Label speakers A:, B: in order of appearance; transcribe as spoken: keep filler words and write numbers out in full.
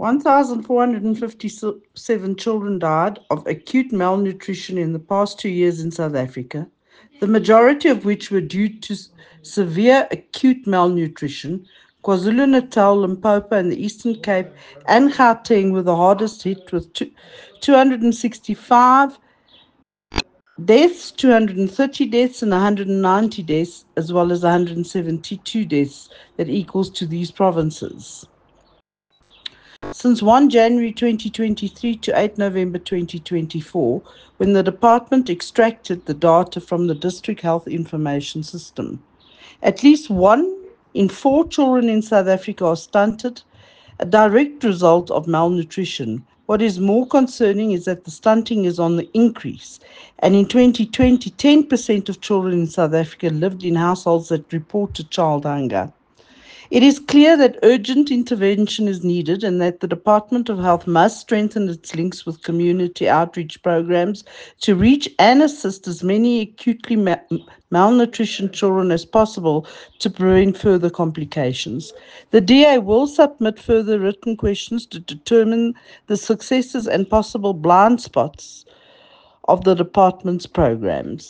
A: one thousand four hundred fifty-seven children died of acute malnutrition in the past two years in South Africa, the majority of which were due to severe acute malnutrition. KwaZulu-Natal, Limpopo, and the Eastern Cape and Gauteng were the hardest hit, with two, 265 deaths, two hundred thirty deaths, and one hundred ninety deaths, as well as one hundred seventy-two deaths that equals to these provinces. Since first of January twenty twenty-three to eighth of November twenty twenty-four, when the department extracted the data from the District Health Information System. At least one in four children in South Africa are stunted, a direct result of malnutrition. What is more concerning is that the stunting is on the increase, and in twenty twenty, ten percent of children in South Africa lived in households that reported child hunger. It is clear that urgent intervention is needed and that the Department of Health must strengthen its links with community outreach programs to reach and assist as many acutely ma- malnutrition children as possible to prevent further complications. The D A will submit further written questions to determine the successes and possible blind spots of the department's programs.